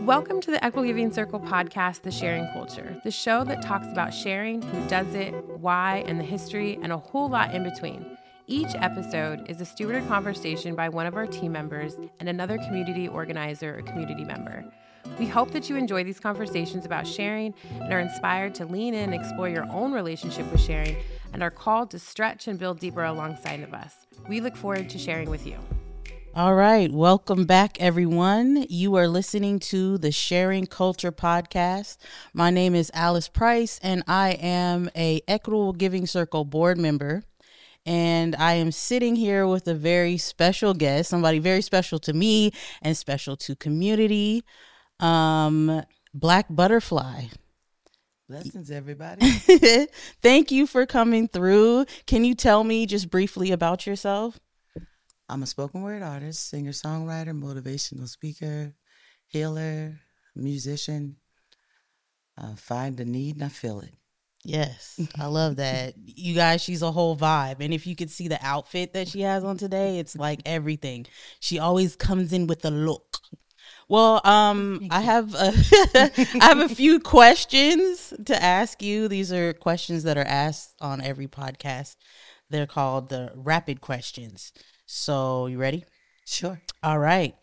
Welcome to the Equitable Giving Circle podcast, The Sharing Culture, the show that talks about sharing, who does it, why, and the history, and a whole lot in between. Each episode is a stewarded conversation by one of our team members and another community organizer or community member. We hope that you enjoy these conversations about sharing and are inspired to lean in and explore your own relationship with sharing and are called to stretch and build deeper alongside of us. We look forward to sharing with you. All right. Welcome back, everyone. You are listening to the Sharing Culture podcast. My name is Alice Price, and I am a Equitable Giving Circle board member. And I am sitting here with a very special guest, somebody very special to me and special to community, Black Butterfly. Blessings, everybody. Thank you for coming through. Can you tell me just briefly about yourself? I'm a spoken word artist, singer, songwriter, motivational speaker, healer, musician. Find the need and I feel it. Yes, I love that. You guys, she's a whole vibe. And if you could see the outfit that she has on today, it's like everything. She always comes in with a look. Well, I have a few questions to ask you. These are questions that are asked on every podcast. They're called the rapid questions. So, you ready? Sure. All right.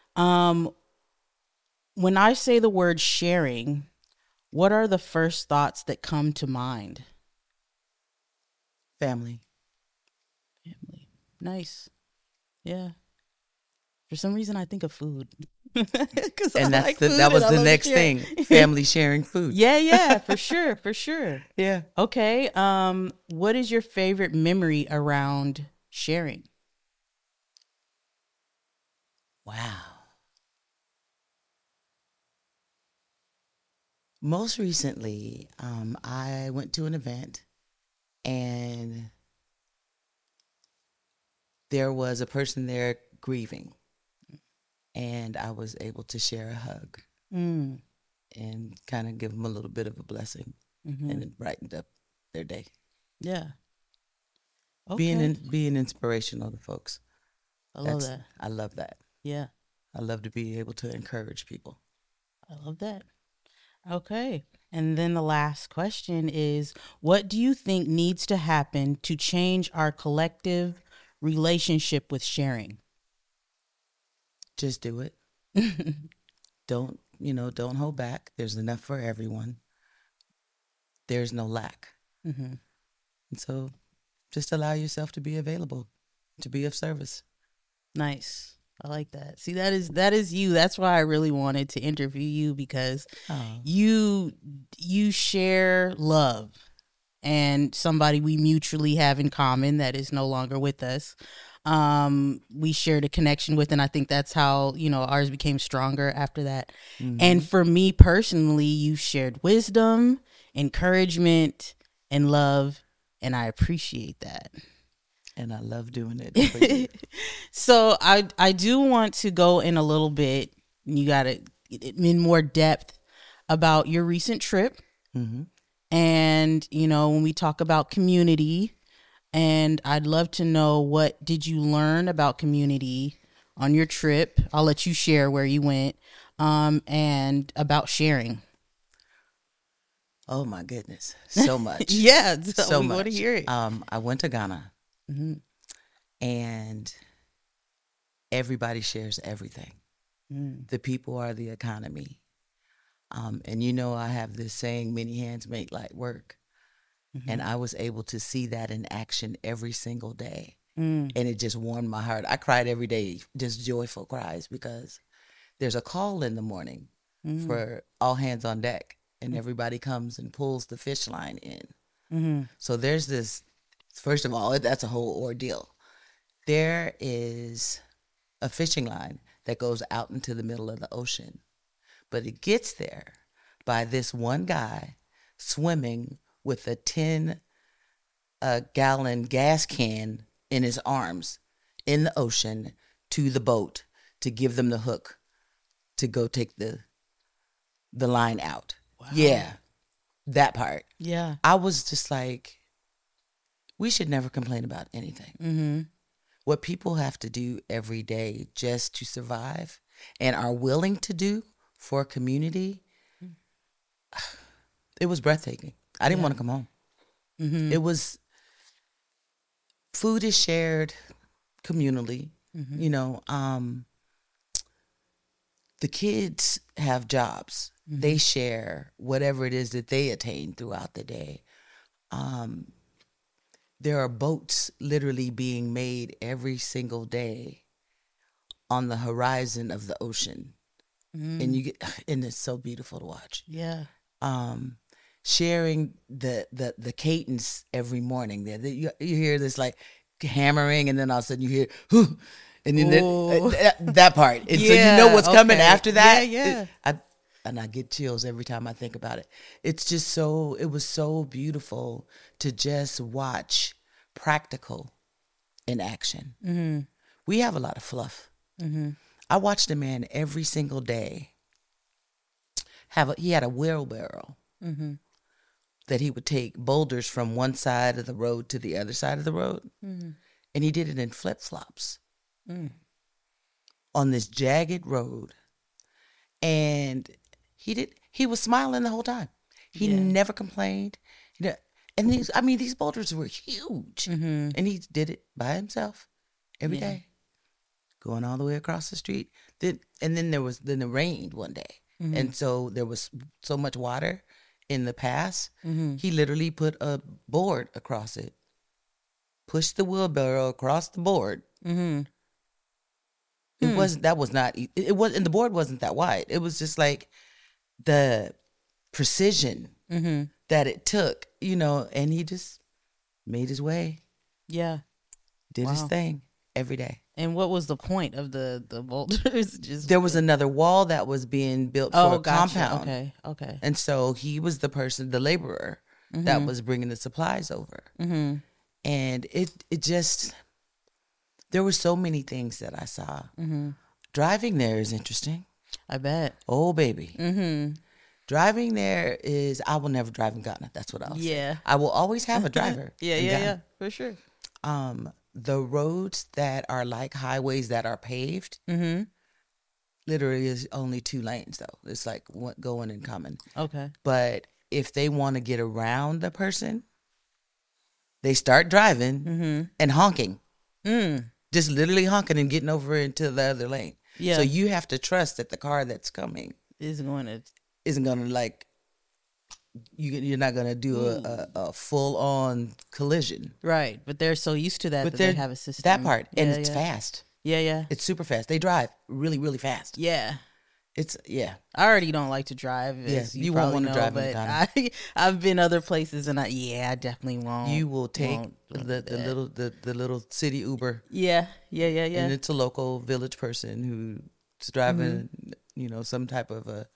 When I say the word sharing, what are the first thoughts that come to mind? Family. Family. Nice. Yeah. For some reason, I think of food. And that was the next thing. Family sharing food. Yeah, for sure, for sure. Yeah. Okay. What is your favorite memory around sharing? Wow. Most recently, I went to an event and there was a person there grieving. And I was able to share a hug and kind of give them a little bit of a blessing, and it brightened up their day. Yeah. Okay. Being inspirational to folks. I love that. I love that. Yeah. I love to be able to encourage people. I love that. Okay. And then the last question is, what do you think needs to happen to change our collective relationship with sharing? Just do it. Don't hold back. There's enough for everyone. There's no lack. And so just allow yourself to be available, to be of service. Nice. I like that. See, that is you. That's why I really wanted to interview you, because you share love, and somebody we mutually have in common that is no longer with us. We shared a connection with, and I think that's how, ours became stronger after that. And for me personally, you shared wisdom, encouragement, and love, and I appreciate that. And I love doing it for you. So I do want to go in a little bit, you got it in more depth about your recent trip. And, when we talk about community, and I'd love to know, what did you learn about community on your trip? I'll let you share where you went, and about sharing. Oh my goodness, so much. Yeah, so we much. want to hear it. I went to Ghana, and everybody shares everything. The people are the economy, and I have this saying: "Many hands make light work." And I was able to see that in action every single day. And it just warmed my heart. I cried every day, just joyful cries, because there's a call in the morning for all hands on deck. And everybody comes and pulls the fish line in. So there's this, first of all, that's a whole ordeal. There is a fishing line that goes out into the middle of the ocean. But it gets there by this one guy swimming with a 10-gallon gas can in his arms in the ocean to the boat to give them the hook to go take the line out. Wow. Yeah, that part. Yeah. I was just like, we should never complain about anything. What people have to do every day just to survive and are willing to do for community, it was breathtaking. I didn't want to come home. Mm-hmm. It was, food is shared communally. Mm-hmm. You know, the kids have jobs. Mm-hmm. They share whatever it is that they attain throughout the day. There are boats literally being made every single day on the horizon of the ocean. And and it's so beautiful to watch. Yeah. Sharing the cadence every morning. There, you hear this like hammering, and then all of a sudden you hear, whoo, and then that part. And so you know what's coming after that. Yeah. And I get chills every time I think about it. It's just it was so beautiful to just watch practical in action. Mm-hmm. We have a lot of fluff. Mm-hmm. I watched a man every single day he had a wheelbarrow that he would take boulders from one side of the road to the other side of the road. Mm-hmm. And he did it in flip-flops on this jagged road. And he was smiling the whole time. He never complained. And these boulders were huge. Mm-hmm. And he did it by himself every day, going all the way across the street. Then it rained one day. Mm-hmm. And so there was so much water in the pass. Mm-hmm. He literally put a board across it, pushed the wheelbarrow across the board. Mm-hmm. And the board wasn't that wide. It was just like the precision that it took, and he just made his way. Yeah. Did his thing every day. And what was the point of the boulders? There was another wall that was being built for a compound. Okay. And so he was the laborer that was bringing the supplies over. Mm-hmm. And it just, there were so many things that I saw. Mm-hmm. Driving there is interesting. I bet. Oh, baby. Mm-hmm. Driving there is, I will never drive in Ghana. That's what I'll say. I will always have a driver. Yeah, for sure. The roads that are like highways that are paved, literally is only 2 lanes, though. It's like going and coming. Okay. But if they want to get around the person, they start driving and honking. Just literally honking and getting over into the other lane. Yeah. So you have to trust that the car that's coming isn't going to like, you're not going to do a full-on collision. Right. But they're so used to that they have a system. That part. And it's fast. Yeah. It's super fast. They drive really, really fast. Yeah. I already don't like to drive. You won't want to drive, but I've been other places, and I definitely won't. You will take the little city Uber. Yeah. And it's a local village person who's driving, some type of a.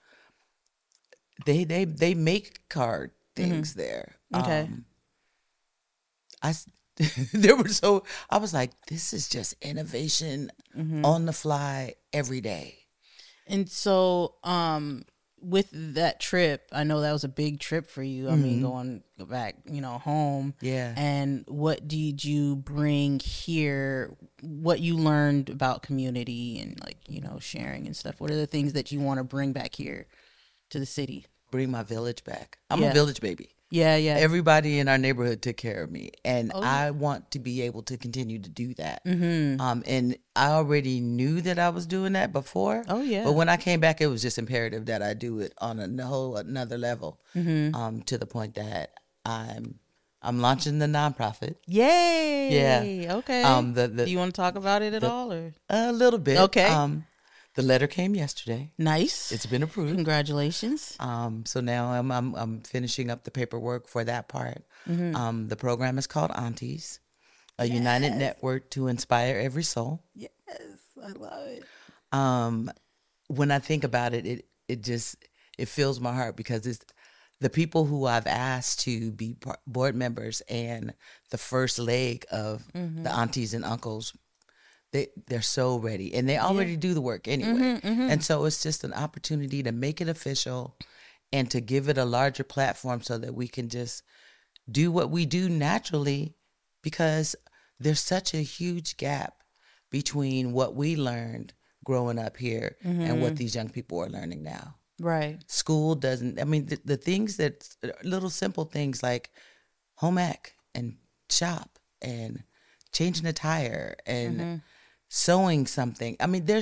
They make car things there. Okay. I was like, this is just innovation on the fly every day. And so, with that trip, I know that was a big trip for you. I mean, going back, home. Yeah. And what did you bring here? What you learned about community and sharing and stuff? What are the things that you want to bring back here to the city? Bring my village back. I'm a village baby. Yeah. Everybody in our neighborhood took care of me, and I want to be able to continue to do that. Mm-hmm. And I already knew that I was doing that before. Oh yeah. But when I came back, it was just imperative that I do it on another level. Mm-hmm. To the point that I'm launching the nonprofit. Yay! Yeah. Okay. Do you want to talk about it at all, or a little bit? Okay. The letter came yesterday. Nice. It's been approved. Congratulations. So now I'm finishing up the paperwork for that part. Mm-hmm. The program is called Aunties, a united network to inspire every soul. Yes, I love it. When I think about it, it fills my heart, because it's the people who I've asked to be board members and the first leg of the aunties and uncles. They're so ready, and they already do the work anyway. And so it's just an opportunity to make it official and to give it a larger platform so that we can just do what we do naturally, because there's such a huge gap between what we learned growing up here and what these young people are learning now. Right. School doesn't, I mean, the things that, little simple things like home ec and shop and changing a tire and sewing something. I mean,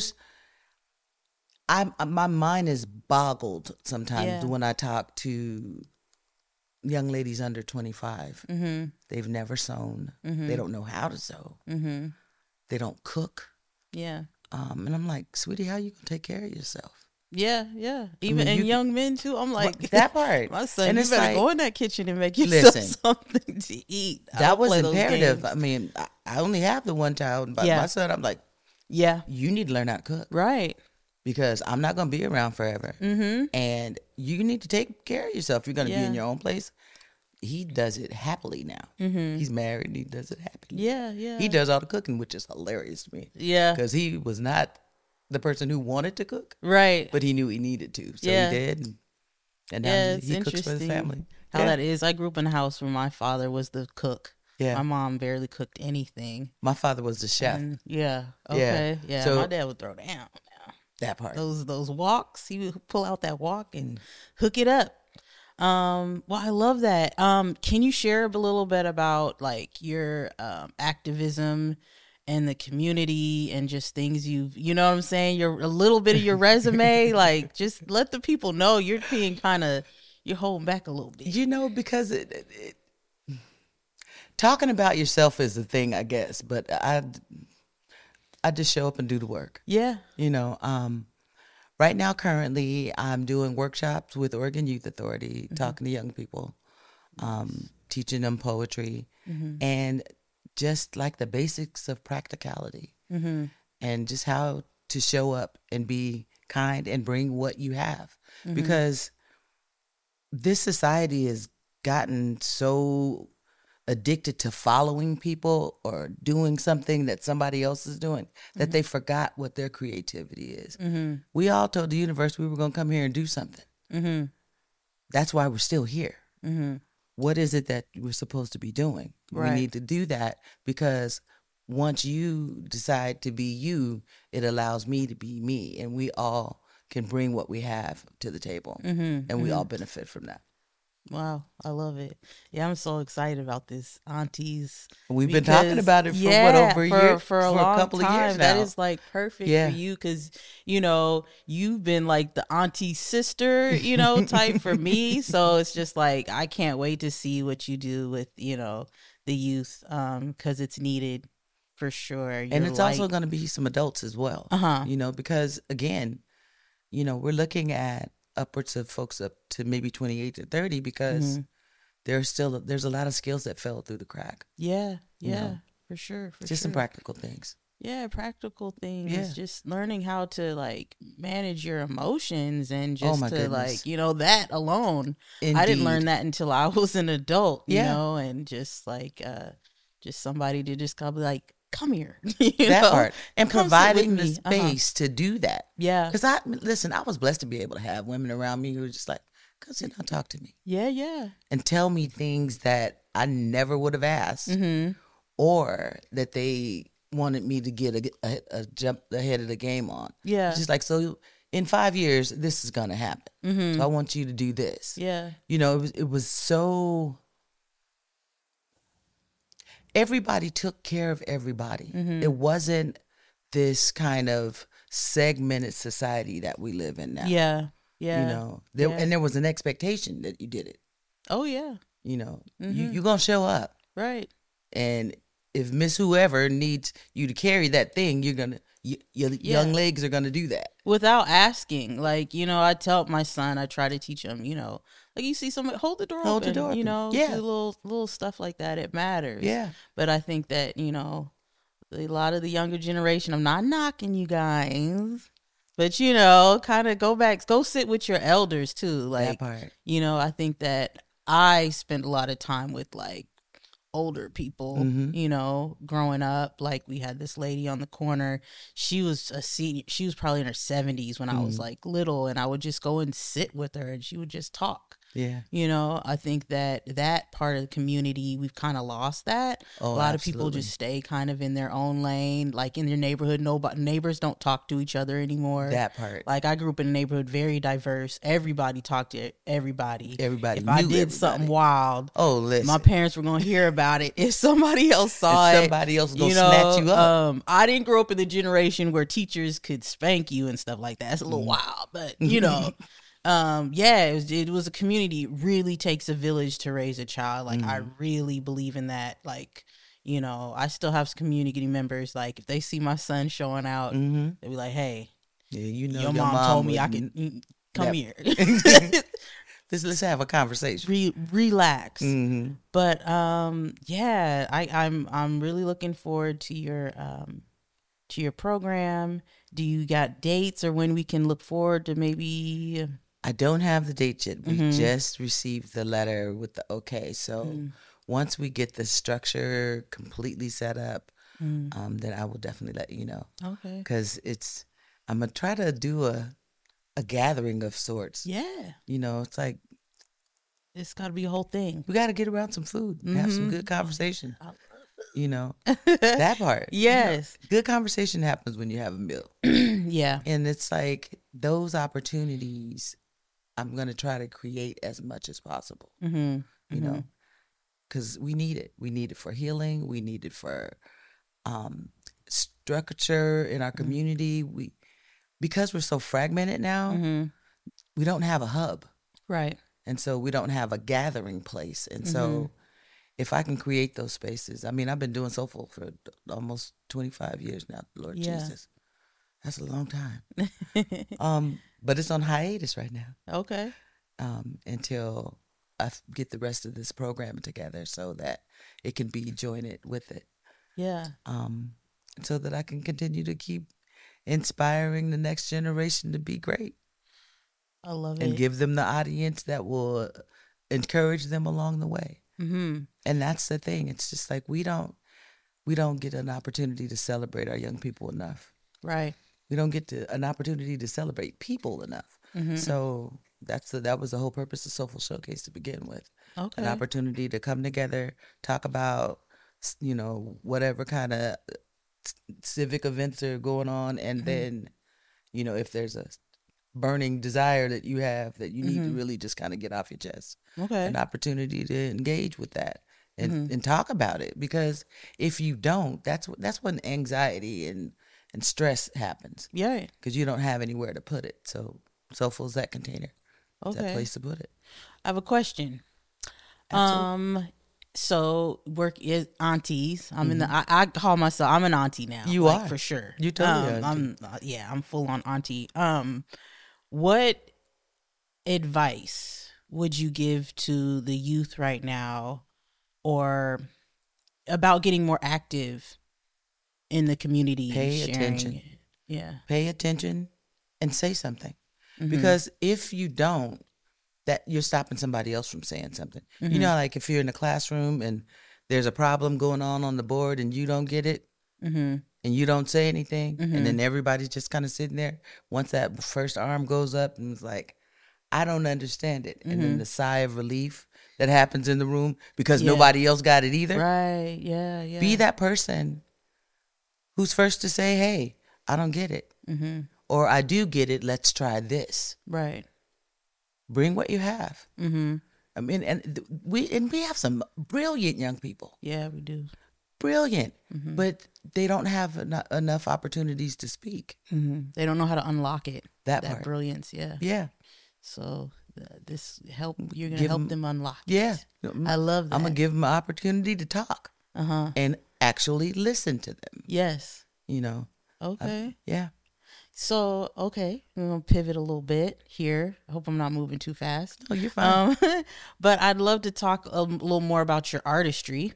my mind is boggled sometimes when I talk to young ladies under 25. They've never sewn. They don't know how to sew. They don't cook. Yeah. And I'm like, sweetie, how you gonna take care of yourself? Yeah. Even and young men too. I'm like that part. My son, and you better like, go in that kitchen and make yourself something to eat. That was imperative. I mean, I only have the one child, but my son, I'm like, you need to learn how to cook, right? Because I'm not gonna be around forever, and you need to take care of yourself. You're gonna be in your own place. He does it happily now. He's married and he does it happily. Yeah. He does all the cooking, which is hilarious to me. Yeah. Because he was not the person who wanted to cook. Right. But he knew he needed to. So he did. And now he cooks for his family. How that is. I grew up in a house where my father was the cook. Yeah. My mom barely cooked anything. My father was the chef. Okay. Yeah. So my dad would throw down. That part. Those walks, he would pull out that walk and hook it up. Well, I love that. Can you share a little bit about like your activism and the community and just things you know what I'm saying? A little bit of your resume, like just let the people know you're being you're holding back a little bit. You know, because it talking about yourself is the thing, I guess, but I just show up and do the work. Yeah. You know, right now, currently, I'm doing workshops with Oregon Youth Authority, talking to young people, teaching them poetry, and just like the basics of practicality, and just how to show up and be kind and bring what you have. Because this society has gotten so addicted to following people or doing something that somebody else is doing that they forgot what their creativity is. We all told the universe we were going to come here and do something. That's why we're still here. What is it that we're supposed to be doing? Right. We need to do that because once you decide to be you, it allows me to be me, and we all can bring what we have to the table, and we all benefit from that. Wow, I love it. Yeah, I'm so excited about this, aunties. We've been talking about it for over a year, for a couple of years now. That is like perfect for you because, you know, you've been like the auntie sister, you know, type for me. So it's just like, I can't wait to see what you do with, you know, the youth because it's needed for sure. And it's also going to be some adults as well, you know, because again, you know, we're looking at upwards of folks up to maybe 28 to 30 because there's a lot of skills that fell through the crack. Yeah, know? for sure. Just some practical things. Yeah, practical things. Yeah. Just learning how to like manage your emotions and just to like, you know, that alone. Indeed. I didn't learn that until I was an adult, you know, and just like just somebody to just kind of like, come here. That part. And providing the space to do that. Yeah. Because I was blessed to be able to have women around me who were just like, come sit down and talk to me. Yeah. And tell me things that I never would have asked or that they wanted me to get a jump ahead of the game on. Yeah. It's just like, so in 5 years, this is going to happen. So I want you to do this. Yeah. You know, it was so... Everybody took care of everybody. It wasn't this kind of segmented society that we live in now. Yeah. You know, and there was an expectation that you did it. Oh, yeah. You know, you're going to show up. Right. And if Miss Whoever needs you to carry that thing, you're going to, your young legs are going to do that. Without asking. Like, you know, I tell my son, I try to teach him, you know, like you see somebody, hold the door open, you know, do little stuff like that. It matters. Yeah. But I think that, you know, a lot of the younger generation, I'm not knocking you guys, but, you know, kind of go sit with your elders too. Like, that part. You know, I think that I spent a lot of time with like older people, you know, growing up. Like we had this lady on the corner. She was a senior. She was probably in her 70s when I was like little, and I would just go and sit with her and she would just talk. Yeah. You know, I think that part of the community, we've kind of lost that. Oh, a lot absolutely. of people just stay kind of in their own lane, like in their neighborhood. Neighbors don't talk to each other anymore. That part. Like, I grew up in a neighborhood very diverse. Everybody talked to everybody. Everybody If knew I did everybody. something wild, Oh, listen. my parents were gonna hear about it. If somebody else saw it, somebody else was gonna snatch you up. I didn't grow up in the generation where teachers could spank you and stuff like that. It's a little wild, but you know. Yeah, it was a community. It really takes a village to raise a child. Like, I really believe in that. Like, you know, I still have community members. Like, if they see my son showing out, they'll be like, "Hey, yeah, you know, your mom told me I could come here. Let's have a conversation. Relax." But yeah, I'm really looking forward to your program. Do you got dates or when we can look forward to maybe? I don't have the date yet. We just received the letter with the okay. So once we get the structure completely set up, then I will definitely let you know. Okay. Because I'm going to try to do a gathering of sorts. Yeah. You know, it's like, it's got to be a whole thing. we got to get around some food and have some good conversation. You know, that part. Yes. You know, good conversation happens when you have a meal. Yeah. And it's like those opportunities I'm going to try to create as much as possible, you know, because we need it. We need it for healing. We need it for structure in our community. Because we're so fragmented now, we don't have a hub. Right. And so we don't have a gathering place. And so if I can create those spaces, I mean, I've been doing Soulful for almost 25 years now, Lord Jesus. That's a long time. But it's on hiatus right now. Okay. Until I get the rest of this program together so that it can be jointed with it. Yeah. So that I can continue to keep inspiring the next generation to be great. I love it. And give them the audience that will encourage them along the way. And that's the thing. It's just like we don't get an opportunity to celebrate our young people enough. Right. We don't get an opportunity to celebrate people enough. So that was the whole purpose of Soulful Showcase to begin with. Okay. An opportunity to come together, talk about, you know, whatever kind of civic events are going on, and then, you know, if there's a burning desire that you have that you need to really just kind of get off your chest. Okay. An opportunity to engage with that and talk about it, because if you don't, that's when anxiety and stress happens. Yeah. Because you don't have anywhere to put it. So Soulful is that container. It's that place to put it. I have a question. Absolutely. So work is aunties. I'm in the. I call myself. I'm an auntie now. You are for sure. You totally are. I'm full on auntie. What advice would you give to the youth right now, or about getting more active in the community? Pay attention. Yeah. Pay attention and say something. Because if you don't, that you're stopping somebody else from saying something. You know, like if you're in a classroom and there's a problem going on the board and you don't get it and you don't say anything, and then everybody's just kind of sitting there. Once that first arm goes up and it's like, I don't understand it. And then the sigh of relief that happens in the room because nobody else got it either. Right. Yeah. Yeah. Be that person who's first to say, hey, I don't get it. Or I do get it. Let's try this. Right. Bring what you have. I mean, and we have some brilliant young people. Yeah, we do. Brilliant. But they don't have enough opportunities to speak. They don't know how to unlock it. That that part. Brilliance. Yeah. Yeah. So you're going to help them unlock it. Yeah. I love that. I'm going to give them an opportunity to talk and actually listen to them. Yes. You know. Okay. Yeah. So, okay, we're going to pivot a little bit here. I hope I'm not moving too fast. Oh, you're fine. But I'd love to talk a little more about your artistry,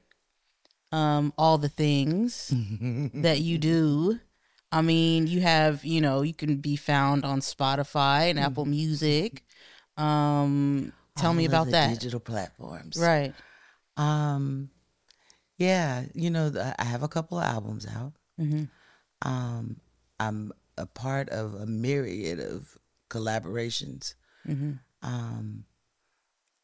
all the things that you do. I mean, you have, you can be found on Spotify and Apple Music. Tell me about that. Digital platforms. Right. Yeah, I have a couple of albums out. I'm a part of a myriad of collaborations.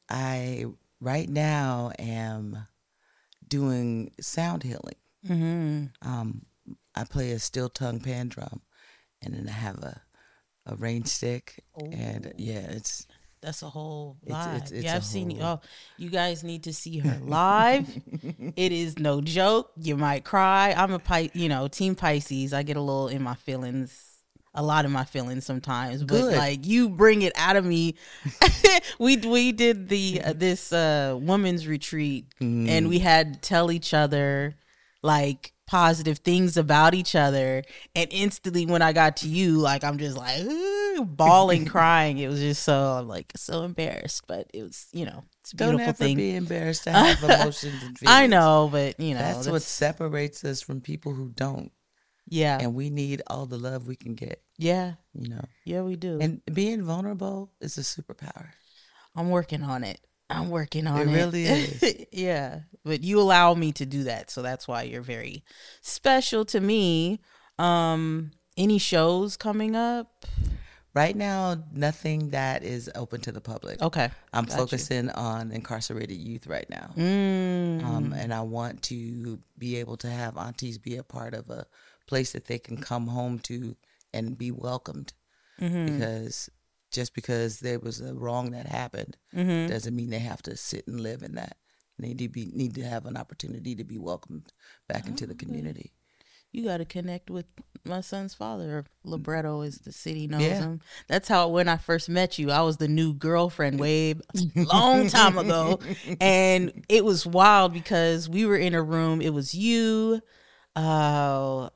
I right now am doing sound healing. I play a steel tongue pan drum, and then I have a rain stick, and that's a whole vibe. It's I've seen you. Oh, you guys need to see her live. It is no joke. You might cry. I'm a Team Pisces. I get a lot in my feelings sometimes. But like you bring it out of me. we did this women's retreat, and we had to tell each other like positive things about each other, and instantly when I got to you, like I'm just like bawling, crying. It was just I'm like so embarrassed, but it was it's a beautiful Don't ever thing. be embarrassed to have emotions and feelings. I know, but that's what separates us from people who don't. Yeah, and we need all the love we can get. Yeah, yeah, we do. And being vulnerable is a superpower. I'm working on it. It really is. Yeah, but you allow me to do that, so that's why you're very special to me. Any shows coming up? Right now, nothing that is open to the public. Okay. I'm focusing on incarcerated youth right now. And I want to be able to have aunties be a part of a place that they can come home to and be welcomed. Because just because there was a wrong that happened doesn't mean they have to sit and live in that. They need to have an opportunity to be welcomed back into the community. You got to connect with my son's father. Libretto is the city knows him. That's how when I first met you, I was the new girlfriend way long time ago. And it was wild because we were in a room. It was you. Why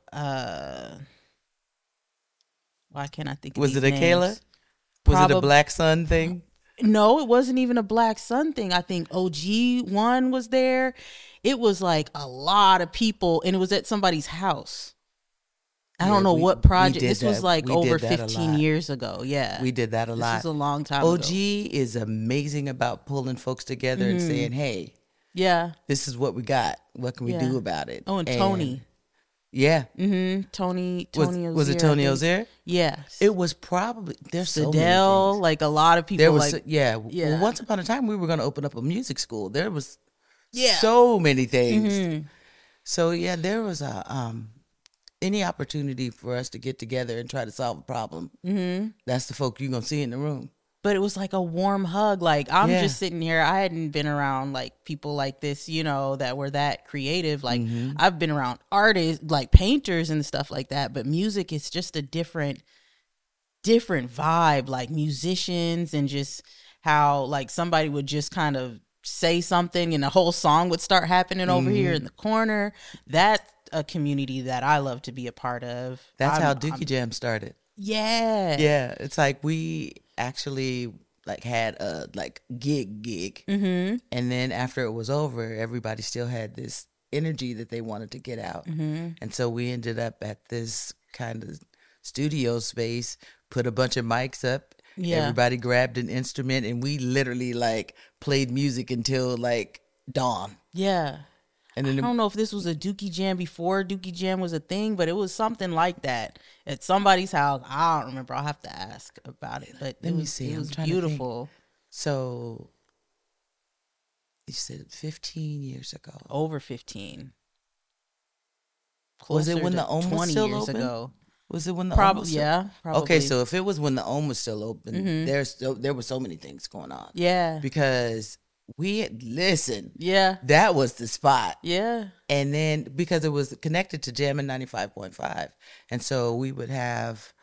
can't I think of Was these it a names? Kayla? Was it a Black Sun thing? No, it wasn't even a Black Sun thing. I think OG1 was there. It was like a lot of people, and it was at somebody's house. I don't know what project. This was like over 15 years ago. Yeah. We did that a lot. This was a long time ago. OG is amazing about pulling folks together and saying, hey, this is what we got. What can we do about it? Oh, and Tony. Yeah. Tony Ozier. Was it Tony Ozier? Yes. It was probably, there's so many things. Like a lot of people. There was, Well, once upon a time, we were going to open up a music school. There was so many things. So, there was any opportunity for us to get together and try to solve a problem. That's the folk you're going to see in the room. But it was like a warm hug. Like I'm just sitting here. I hadn't been around like people like this, that were that creative. Like I've been around artists, like painters and stuff like that. But music is just a different vibe. Like musicians and just how like somebody would just kind of say something and the whole song would start happening over here in the corner. That's a community that I love to be a part of. That's how Dookie Jam started. Yeah. Yeah. It's like we actually like had a like gig. And then after it was over, everybody still had this energy that they wanted to get out. And so we ended up at this kind of studio space, put a bunch of mics up. Everybody grabbed an instrument and we literally like played music until like dawn. Yeah. And then I don't know if this was a Dookie Jam before Dookie Jam was a thing, but it was something like that at somebody's house. I don't remember. I'll have to ask about it. But let me see. It was beautiful. So you said 15 years ago. Over 15. Was it when the OM was still years open? ago. Was it when the OM was still open? Probably. Okay, so if it was when the OM was still open, there were so many things going on. Yeah. Because listen. Yeah. That was the spot. Yeah. And then because it was connected to Jammin' 95.5. And so we would have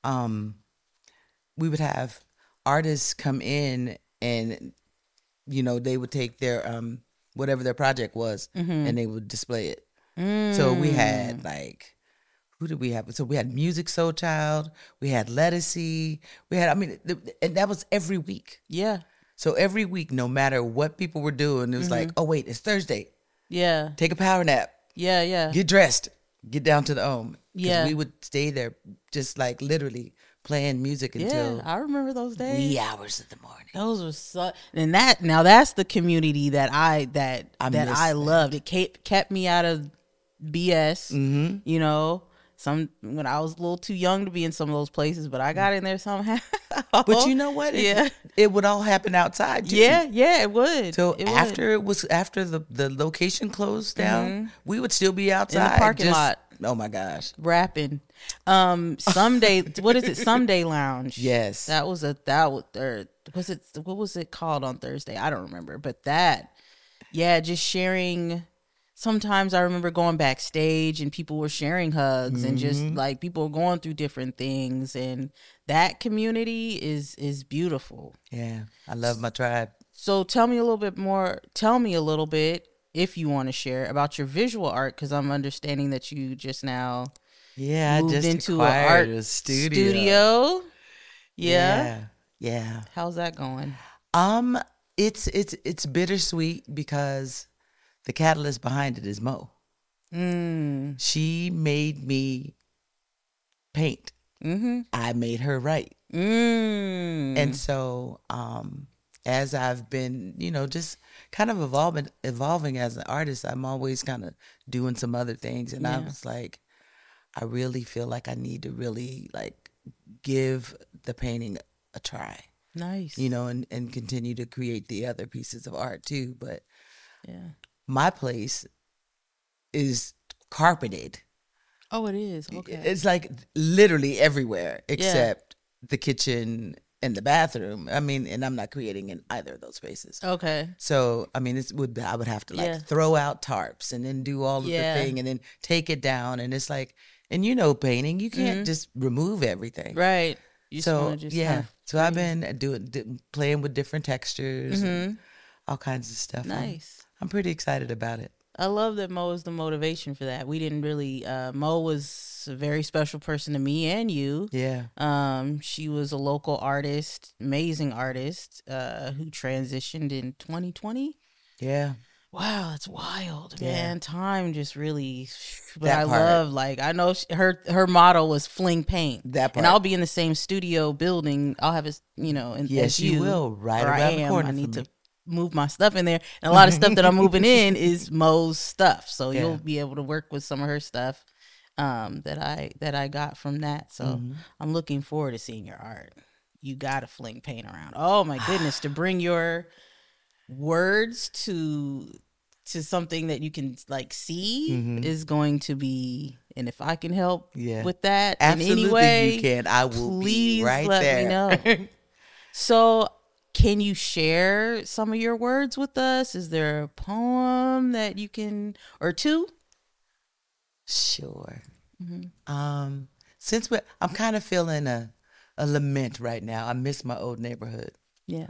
artists come in and they would take their whatever their project was and they would display it. So we had like, who did we have? So we had Music Soul Child, we had Lettucey, and that was every week. Yeah. So every week, no matter what people were doing, it was like, oh, wait, it's Thursday. Yeah. Take a power nap. Yeah, yeah. Get dressed. Get down to the OM. Yeah. We would stay there just like literally playing music until I remember those days. wee hours of the morning. Those were so, and that's the community that I loved. It kept me out of BS, when I was a little too young to be in some of those places, but I got in there somehow. But you know what? It would all happen outside too. Yeah, it would. So after the location closed down, we would still be outside in the parking lot. Oh my gosh, rapping. Someday, what is it? Someday Lounge. Yes, that was what was it called on Thursday? I don't remember, but just sharing. Sometimes I remember going backstage and people were sharing hugs and just like people were going through different things, and that community is beautiful. Yeah, I love my tribe. So tell me a little bit, if you want to share, about your visual art, because I'm understanding that you just now moved into an art studio. Yeah. How's that going? It's bittersweet because the catalyst behind it is Mo. She made me paint. I made her write. And so as I've been, just kind of evolving as an artist, I'm always kind of doing some other things. And I was like, I really feel like I need to really like give the painting a try. Nice. And continue to create the other pieces of art too. But my place is carpeted. Oh, it is. Okay. It's like literally everywhere except the kitchen and the bathroom. I mean, and I'm not creating in either of those spaces. Okay. So, I mean, I would have to throw out tarps and then do all of the thing and then take it down. And it's like, and painting, you can't just remove everything. Right. So I've been playing with different textures and all kinds of stuff. Nice. I'm pretty excited about it. I love that Mo is the motivation for that. We didn't really, Mo was a very special person to me and you. Yeah. She was a local artist, amazing artist, who transitioned in 2020. Yeah. Wow, that's wild, man. Time just really, but I love, I know her motto was fling paint. That part. And I'll be in the same studio building. I'll have yes, you will, right around the corner. I need to move my stuff in there. And a lot of stuff that I'm moving in is Mo's stuff. So you'll be able to work with some of her stuff that I got from that. So I'm looking forward to seeing your art. You got to fling paint around. Oh my goodness, to bring your words to something that you can see is going to be, and if I can help with that absolutely in any way, you can. I will be right let there. Me know. So can you share some of your words with us? Is there a poem that you can, or two? Sure. Since I'm kind of feeling a lament right now. I miss my old neighborhood. Yeah.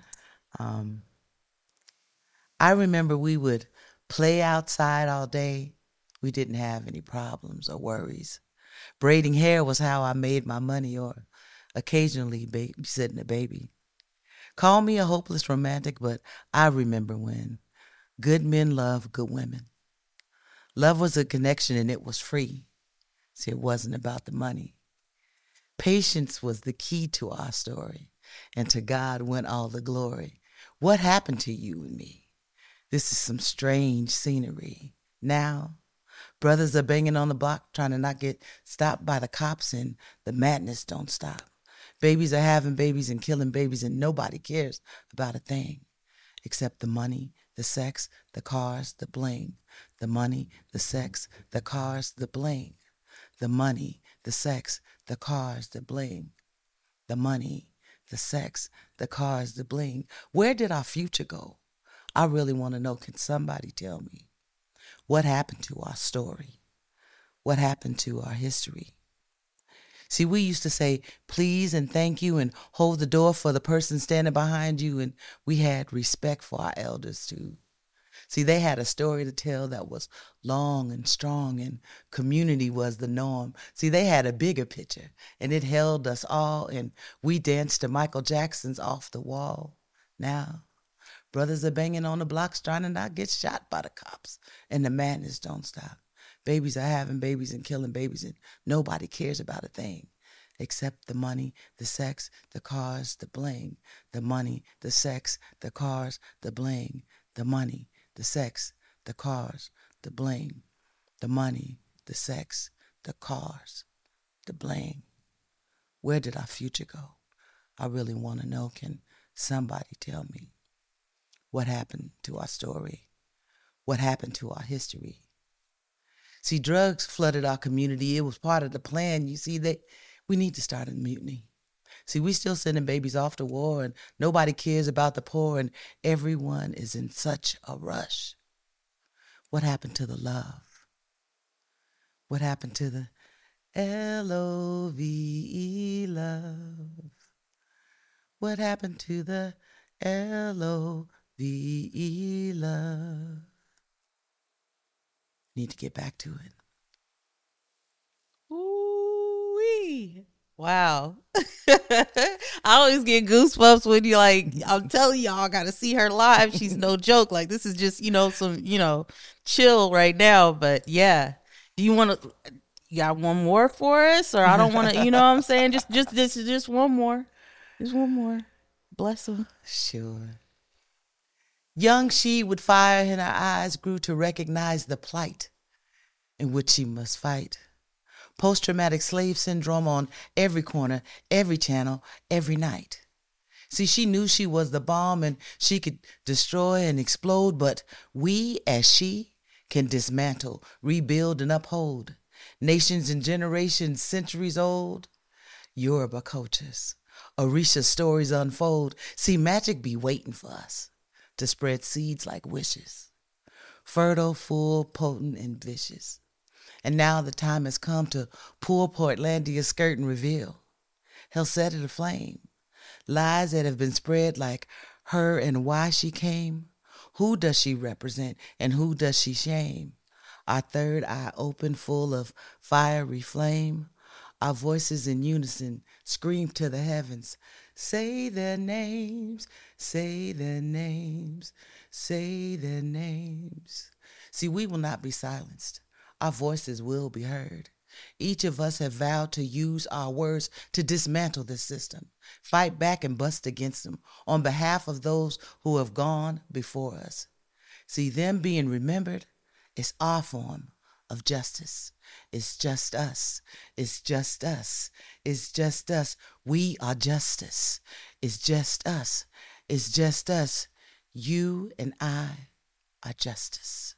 I remember we would play outside all day. We didn't have any problems or worries. Braiding hair was how I made my money, or occasionally babysitting a baby. Call me a hopeless romantic, but I remember when good men love good women. Love was a connection and it was free. See, it wasn't about the money. Patience was the key to our story, and to God went all the glory. What happened to you and me? This is some strange scenery. Now, brothers are banging on the block trying to not get stopped by the cops, and the madness don't stop. Babies are having babies and killing babies, and nobody cares about a thing except the money, the sex, the cars, the bling. The money, the sex, the cars, the bling. The money, the sex, the cars, the bling. The money, the sex, the cars, the bling. Where did our future go? I really want to know. Can somebody tell me what happened to our story? What happened to our history? See, we used to say please and thank you and hold the door for the person standing behind you, and we had respect for our elders too. See, they had a story to tell that was long and strong, and community was the norm. See, they had a bigger picture, and it held us all, and we danced to Michael Jackson's Off the Wall. Now, brothers are banging on the blocks trying to not get shot by the cops, and the madness don't stop. Babies are having babies and killing babies, and nobody cares about a thing except the money, the sex, the cars, the bling. The money, the sex, the cars, the bling. The money, the sex, the cars, the bling. The money, the sex, the cars, the blame? Where did our future go? I really want to know. Can somebody tell me what happened to our story? What happened to our history? See, drugs flooded our community. It was part of the plan. You see, we need to start a mutiny. See, we still sending babies off to war, and nobody cares about the poor, and everyone is in such a rush. What happened to the love? What happened to the L-O-V-E, love? What happened to the L-O-V-E, love? Need to get back to it. Ooh-wee. Wow. I always get goosebumps when you like, I'm telling y'all, got to see her live. She's no joke. Like, this is just, some, chill right now. But yeah, do you want to, you got one more for us? Or I don't want to, you know what I'm saying? Just one more. Just one more. Bless him. Sure. Young she, with fire in her eyes, grew to recognize the plight in which she must fight. Post-traumatic slave syndrome on every corner, every channel, every night. See, she knew she was the bomb and she could destroy and explode, but we, as she, can dismantle, rebuild, and uphold. Nations and generations, centuries old. Yoruba cultures, Orisha stories unfold. See, magic be waiting for us to spread seeds like wishes. Fertile, full, potent, and vicious. And now the time has come to pull Portlandia's skirt and reveal. He'll set it aflame. Lies that have been spread like her and why she came. Who does she represent and who does she shame? Our third eye open, full of fiery flame. Our voices in unison scream to the heavens. Say their names, say their names, say their names. See, we will not be silenced. Our voices will be heard. Each of us have vowed to use our words to dismantle this system, fight back and bust against them on behalf of those who have gone before us. See, them being remembered is our form of justice. It's just us. It's just us. It's just us. We are justice. It's just us. It's just us. You and I are justice.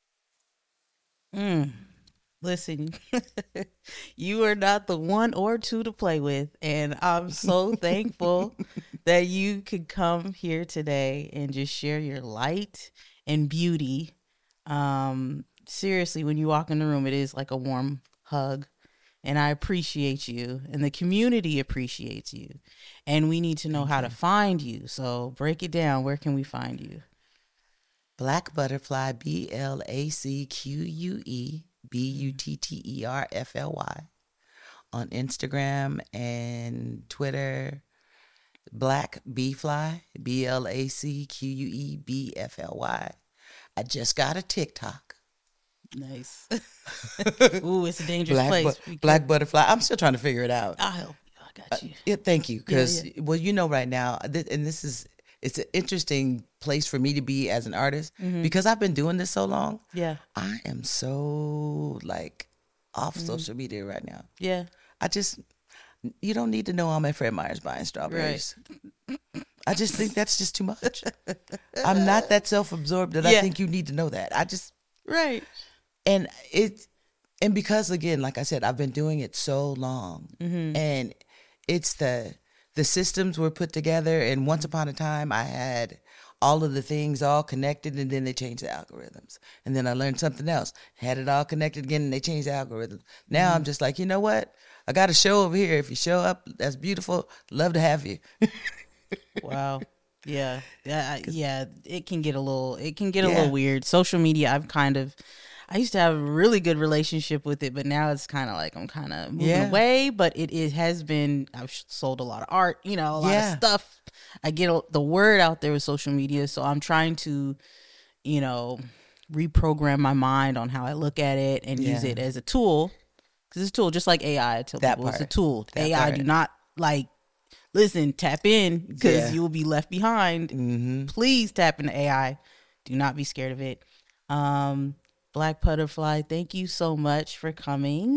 Listen, you are not the one or two to play with, and I'm so thankful that you could come here today and just share your light and beauty. Seriously, when you walk in the room, it is like a warm hug, and I appreciate you, and the community appreciates you, and we need to know how to find you. So break it down. Where can we find you? Black Butterfly, BLACQUE BUTTERFLY on Instagram and Twitter. Black Bfly, BLACQUE BFLY. I just got a TikTok. Nice. Ooh, it's a dangerous place. Black Butterfly. I'm still trying to figure it out. I'll help you. I got you. Yeah, thank you. Because, well, right now, it's an interesting place for me to be as an artist because I've been doing this so long. Yeah. I am so off social media right now. Yeah. You don't need to know I'm at Fred Meyer's buying strawberries. Right. I just think that's just too much. I'm not that self-absorbed that I think you need to know that. Right. And because again, like I said, I've been doing it so long and it's the systems were put together, and once upon a time I had all of the things all connected, and then they changed the algorithms. And then I learned something else, had it all connected again, and they changed the algorithms. Now I'm just like, you know what? I got a show over here. If you show up, that's beautiful. Love to have you. Wow. Yeah. It can get a little weird. Social media, I used to have a really good relationship with it, but now it's kind of like I'm kind of moving away. But it has been, I've sold a lot of art, a lot of stuff. I get the word out there with social media. So I'm trying to, reprogram my mind on how I look at it and use it as a tool. Because it's a tool, just like AI. I tell people it's a tool. AI do not listen, tap in because you will be left behind. Mm-hmm. Please tap into AI. Do not be scared of it. Black Butterfly, thank you so much for coming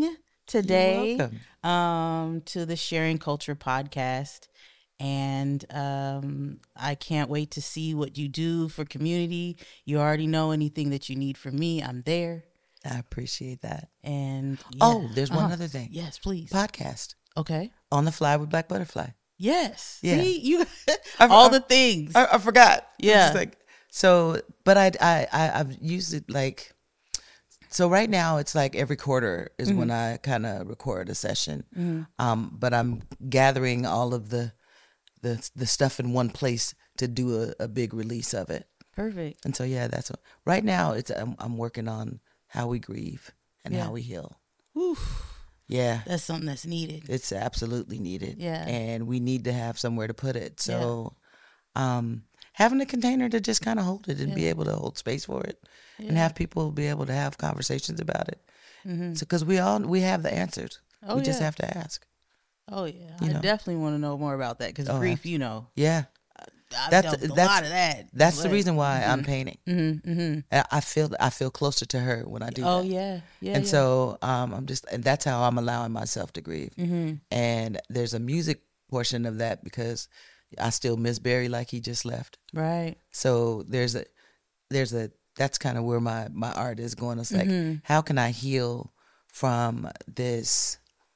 today welcome. To the Sharing Culture podcast. And I can't wait to see what you do for community. You already know anything that you need from me, I'm there. I appreciate that. And there's one other thing. Yes, please. Podcast. Okay. On the Fly with Black Butterfly. Yes. Yeah. See, you all the things. I forgot. Yeah. But I've used it like. So right now it's like every quarter is when I kind of record a session. But I'm gathering all of the stuff in one place to do a big release of it. Perfect. And so that's right now. I'm working on how we grieve and how we heal. Oof. Yeah, that's something that's needed. It's absolutely needed. Yeah, and we need to have somewhere to put it. So, having a container to just kind of hold it and be able to hold space for it, and have people be able to have conversations about it. So, because we have the answers. We just have to ask. Oh yeah, I definitely want to know more about that because grief, Yeah, I've dealt with a lot of that. That's the reason why I'm painting. I feel closer to her when I do that. Oh yeah. And so and that's how I'm allowing myself to grieve. And there's a music portion of that because I still miss Barry like he just left. Right. So there's a that's kind of where my art is going. It's like, how can I heal from this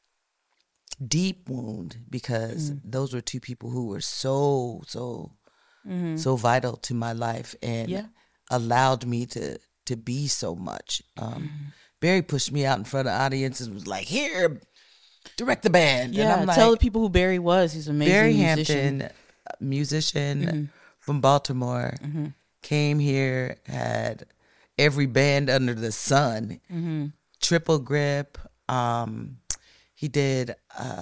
deep wound, because those were two people who were so vital to my life and allowed me to be so much. Barry pushed me out in front of audiences and was like, "Here, direct the band." Yeah, and I'm like, tell the people who Barry was. He's an amazing Barry musician. Hampton, musician from Baltimore, came here, had every band under the sun, Triple Grip. He did,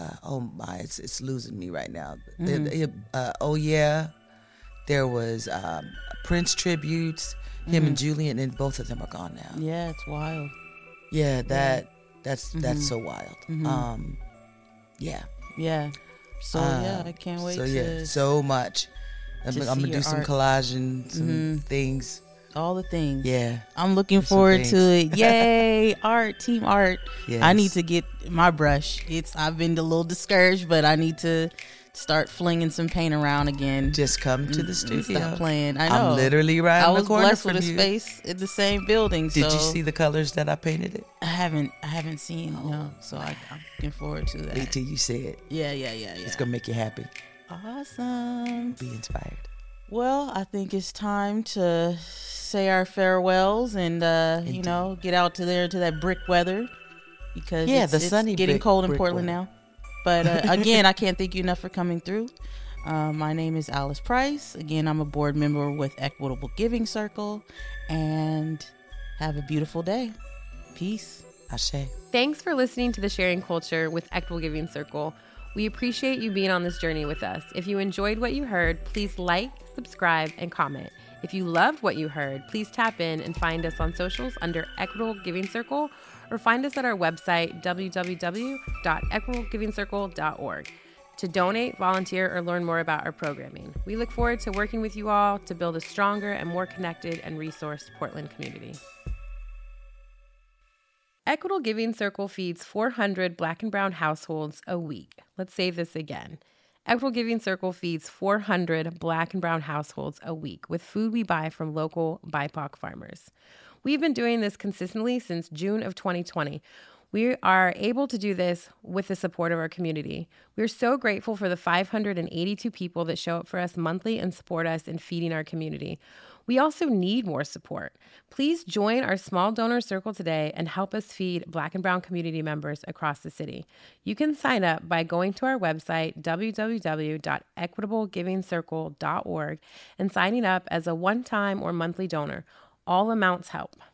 it's losing me right now. Oh Yeah. There was Prince tributes, him and Julian, and both of them are gone now. Yeah, it's wild. Yeah, that's so wild. Yeah. So I can't wait. So much. I'm gonna do some collage and some things. All the things. Yeah. I'm looking forward to it. Yay, art, team art. Yes. I need to get my brush. I've been a little discouraged, but I need to start flinging some paint around again. Just come to the studio. Stop playing. I know. I'm literally right on the corner. I was blessed with a space in the same building. Did you see the colors that I painted it? I haven't seen. No. So I'm looking forward to that. Wait till you see it. Yeah. It's gonna make you happy. Awesome. Be inspired. Well, I think it's time to say our farewells and get out to that brick weather, because it's getting cold in Portland now. But again, I can't thank you enough for coming through. My name is Alice Price. Again, I'm a board member with Equitable Giving Circle, and have a beautiful day. Peace. Ashe. Thanks for listening to The Sharing Culture with Equitable Giving Circle. We appreciate you being on this journey with us. If you enjoyed what you heard, please like, subscribe, and comment. If you loved what you heard, please tap in and find us on socials under Equitable Giving Circle, or find us at our website, www.equitablegivingcircle.org, to donate, volunteer, or learn more about our programming. We look forward to working with you all to build a stronger and more connected and resourced Portland community. Equitable Giving Circle feeds 400 Black and brown households a week. Let's say this again. Equitable Giving Circle feeds 400 Black and brown households a week with food we buy from local BIPOC farmers. We've been doing this consistently since June of 2020. We are able to do this with the support of our community. We're so grateful for the 582 people that show up for us monthly and support us in feeding our community. We also need more support. Please join our small donor circle today and help us feed Black and brown community members across the city. You can sign up by going to our website, www.equitablegivingcircle.org, and signing up as a one-time or monthly donor. All amounts help.